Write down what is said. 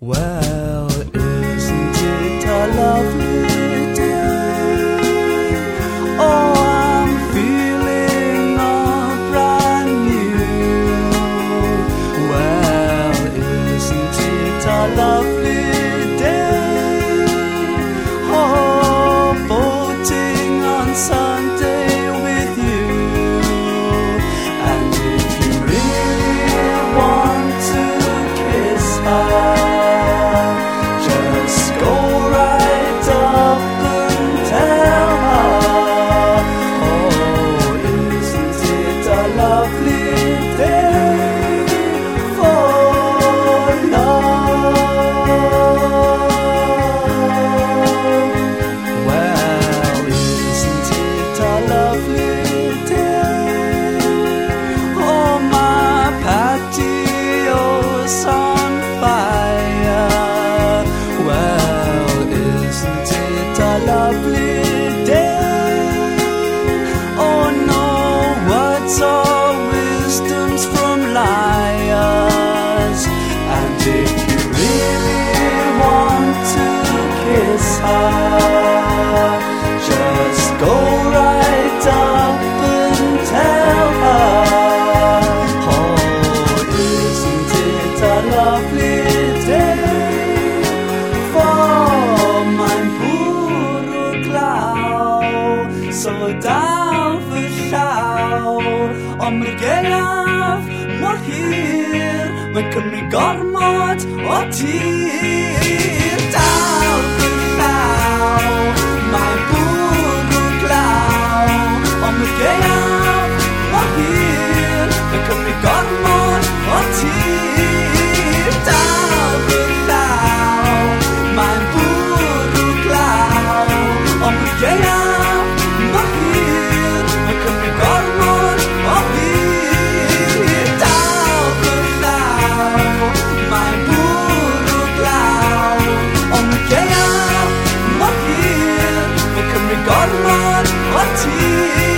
Well, isn't it a lovely day? Oh, I'm feeling all brand new. Well, isn't it a lovely day? Oh, boating on Sunday with you. And if you really want to kiss her, lovely day. Oh no words or wisdoms from liars. And if you really want to kiss her, just go right up and tell her. Oh, isn't it a lovely day for my så därför om vi gav mot hir men kunde gormat och tir därför my guru klau om vi gav mot hir men kunde gormat och tir därför my guru klau om vi gav God, what